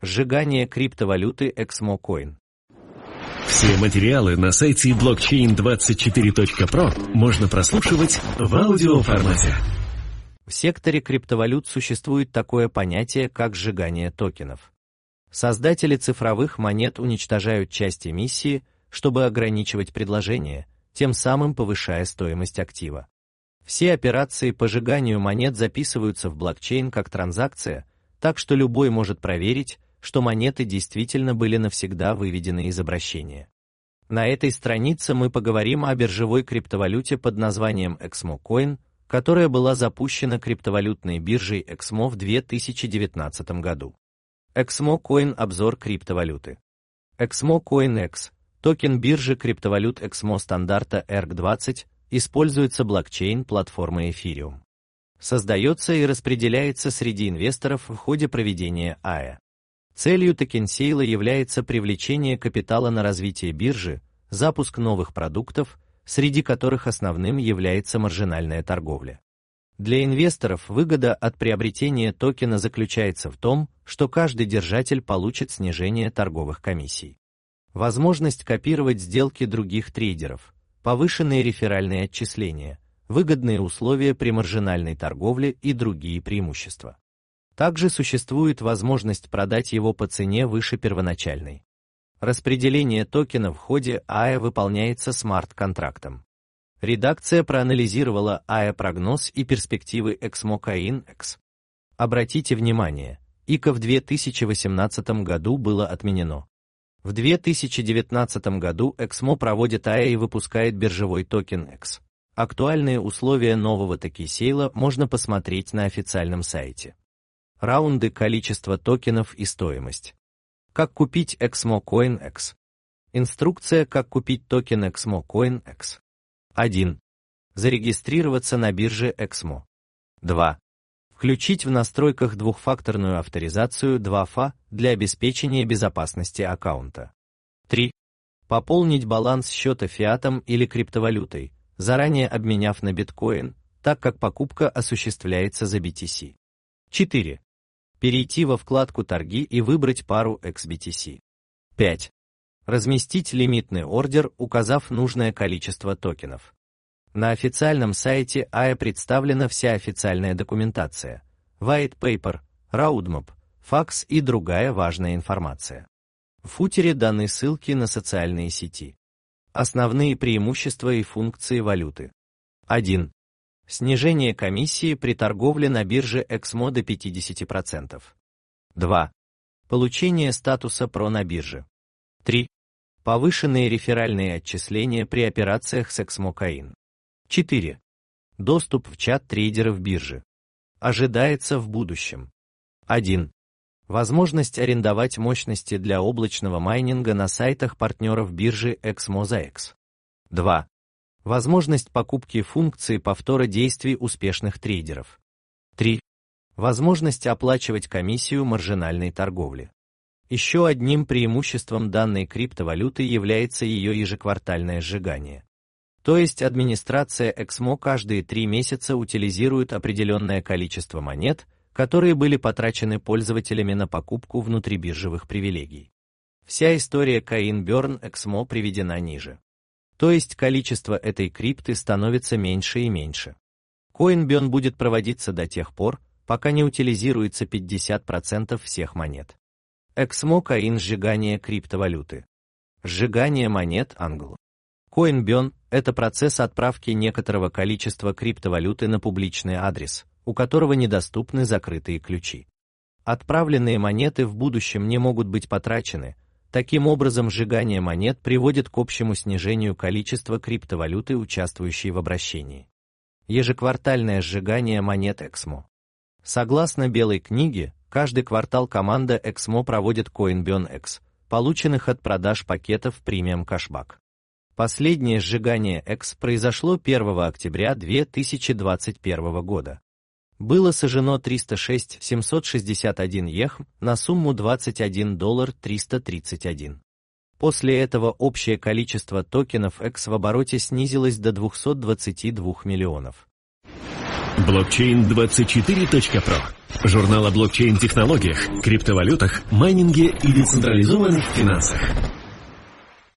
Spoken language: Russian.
Сжигание криптовалюты XMO Coin. Все материалы на сайте blockchain24.pro можно прослушивать в аудиоформате. В секторе криптовалют существует такое понятие, как сжигание токенов. Создатели цифровых монет уничтожают часть эмиссии, чтобы ограничивать предложение, тем самым повышая стоимость актива. Все операции по сжиганию монет записываются в блокчейн как транзакция, так что любой может проверить, что монеты действительно были навсегда выведены из обращения. На этой странице мы поговорим о биржевой криптовалюте под названием XMO Coin, которая была запущена криптовалютной биржей XMO в 2019 году. XMO Coin – обзор криптовалюты. XMO Coin X – токен биржи криптовалют XMO стандарта ERC-20, используется блокчейн-платформа Ethereum. Создается и распределяется среди инвесторов в ходе проведения АЭ. Целью токенсейла является привлечение капитала на развитие биржи, запуск новых продуктов, среди которых основным является маржинальная торговля. Для инвесторов выгода от приобретения токена заключается в том, что каждый держатель получит снижение торговых комиссий. Возможность копировать сделки других трейдеров, повышенные реферальные отчисления, выгодные условия при маржинальной торговле и другие преимущества. Также существует возможность продать его по цене выше первоначальной. Распределение токена в ходе АЭ выполняется смарт-контрактом. Редакция проанализировала АЭ-прогноз и перспективы XMO Coin X. Обратите внимание, ИКО в 2018 году было отменено. В 2019 году XMO проводит АЭ и выпускает биржевой токен X. Актуальные условия нового токенсейла можно посмотреть на официальном сайте. Раунды, количество токенов и стоимость. Как купить XMO Coin X? Инструкция, как купить токен XMO Coin X. 1. Зарегистрироваться на бирже XMO. 2. Включить в настройках двухфакторную авторизацию 2FA для обеспечения безопасности аккаунта. 3. Пополнить баланс счета фиатом или криптовалютой, заранее обменяв на биткоин, так как покупка осуществляется за BTC. 4. Перейти во вкладку «Торги» и выбрать пару XBTC. 5. Разместить лимитный ордер, указав нужное количество токенов. На официальном сайте АЭ представлена вся официальная документация, white paper, roadmap, факс и другая важная информация. В футере даны ссылки на социальные сети. Основные преимущества и функции валюты. 1. Снижение комиссии при торговле на бирже XMO до 50%. 2. Получение статуса PRO на бирже. 3. Повышенные реферальные отчисления при операциях с XMO Coin. 4. Доступ в чат трейдеров биржи. Ожидается в будущем. 1. Возможность арендовать мощности для облачного майнинга на сайтах партнеров биржи XMO за X. 2. Возможность покупки функции повтора действий успешных трейдеров. 3. Возможность оплачивать комиссию маржинальной торговли. Еще одним преимуществом данной криптовалюты является ее ежеквартальное сжигание. То есть администрация XMO каждые 3 месяца утилизирует определенное количество монет, которые были потрачены пользователями на покупку внутрибиржевых привилегий. Вся история Coin Burn XMO приведена ниже. То есть количество этой крипты становится меньше и меньше. Coin Burn будет проводиться до тех пор, пока не утилизируется 50% всех монет. XMO Coin сжигание криптовалюты. Сжигание монет Англ. Coin Burn – это процесс отправки некоторого количества криптовалюты на публичный адрес, у которого недоступны закрытые ключи. Отправленные монеты в будущем не могут быть потрачены. Таким образом, сжигание монет приводит к общему снижению количества криптовалюты, участвующей в обращении. Ежеквартальное сжигание монет XMO. Согласно Белой книге, каждый квартал команда XMO проводит Coin Burn X, полученных от продаж пакетов Premium Cashback. Последнее сжигание X произошло 1 октября 2021 года. Было сожжено 306 761 ETH на сумму $21,331. После этого общее количество токенов X в обороте снизилось до 222 миллионов. Blockchain24.pro. Журнал о блокчейн-технологиях, криптовалютах, майнинге и децентрализованных финансах.